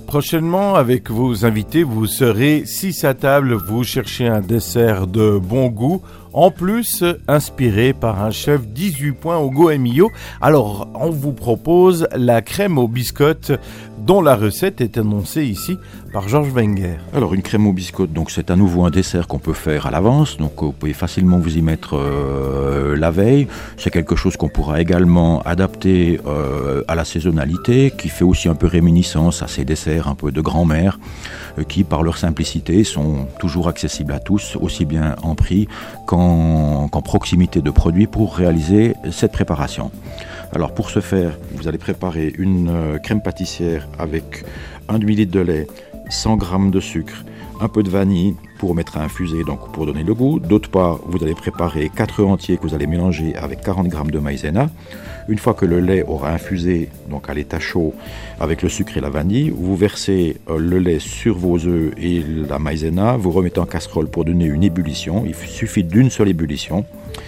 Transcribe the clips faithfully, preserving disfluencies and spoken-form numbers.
Prochainement, avec vos invités, vous serez six à table, vous cherchez un dessert de bon goût, en plus inspiré par un chef dix-huit points au Goemio. Alors, on vous propose la crème aux biscottes, dont la recette est annoncée ici par Georges Wenger. Alors, une crème aux biscottes, donc c'est à nouveau un dessert qu'on peut faire à l'avance, donc vous pouvez facilement vous y mettre euh, la veille. C'est quelque chose qu'on pourra également adapter euh, à la saisonnalité, qui fait aussi un peu réminiscence à ces desserts un peu de grand-mère, euh, qui par leur simplicité sont toujours accessibles à tous, aussi bien en prix qu'en, qu'en proximité de produits pour réaliser cette préparation. Alors pour ce faire, vous allez préparer une euh, crème pâtissière avec un demi-litre de lait, cent grammes de sucre, un peu de vanille pour mettre à infuser, donc pour donner le goût. D'autre part, vous allez préparer quatre œufs entiers que vous allez mélanger avec quarante grammes de maïzena. Une fois que le lait aura infusé, donc à l'état chaud, avec le sucre et la vanille, vous versez le lait sur vos œufs et la maïzena, vous remettez en casserole pour donner une ébullition. Il suffit d'une seule ébullition.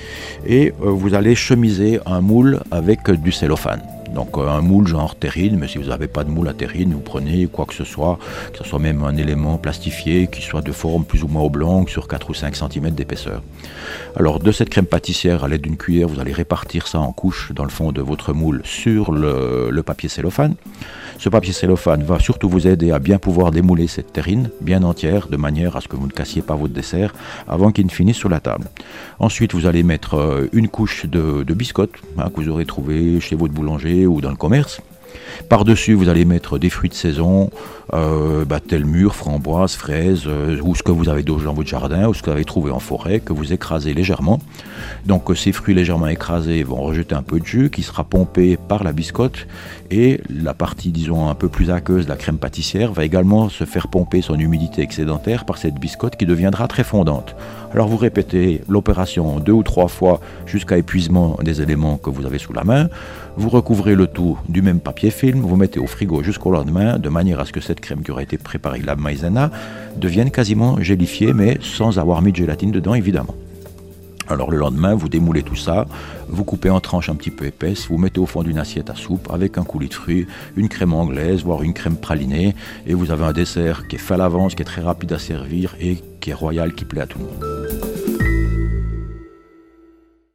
Et vous allez chemiser un moule avec du cellophane. Donc un moule genre terrine, mais si vous n'avez pas de moule à terrine, vous prenez quoi que ce soit, que ce soit même un élément plastifié qui soit de forme plus ou moins oblongue sur quatre ou cinq centimètres d'épaisseur. Alors de cette crème pâtissière, à l'aide d'une cuillère, vous allez répartir ça en couches dans le fond de votre moule sur le, le papier cellophane. Ce papier cellophane va surtout vous aider à bien pouvoir démouler cette terrine bien entière, de manière à ce que vous ne cassiez pas votre dessert avant qu'il ne finisse sur la table. Ensuite, vous allez mettre une couche de, de biscottes hein, que vous aurez trouvé chez votre boulanger ou dans le commerce. Par-dessus, vous allez mettre des fruits de saison, euh, bah, tels mûres, framboises, fraises, euh, ou ce que vous avez dans votre jardin, ou ce que vous avez trouvé en forêt, que vous écrasez légèrement. Donc ces fruits légèrement écrasés vont rejeter un peu de jus qui sera pompé par la biscotte, et la partie, disons, un peu plus aqueuse de la crème pâtissière va également se faire pomper son humidité excédentaire par cette biscotte qui deviendra très fondante. Alors vous répétez l'opération deux ou trois fois jusqu'à épuisement des éléments que vous avez sous la main. Vous recouvrez le tout du même papier film, vous mettez au frigo jusqu'au lendemain, de manière à ce que cette crème qui aura été préparée avec la maïzena devienne quasiment gélifiée, mais sans avoir mis de gélatine dedans, évidemment. Alors le lendemain, vous démoulez tout ça, vous coupez en tranches un petit peu épaisses, vous mettez au fond d'une assiette à soupe avec un coulis de fruits, une crème anglaise, voire une crème pralinée, et vous avez un dessert qui est fait à l'avance, qui est très rapide à servir et qui est royal, qui plaît à tout le monde.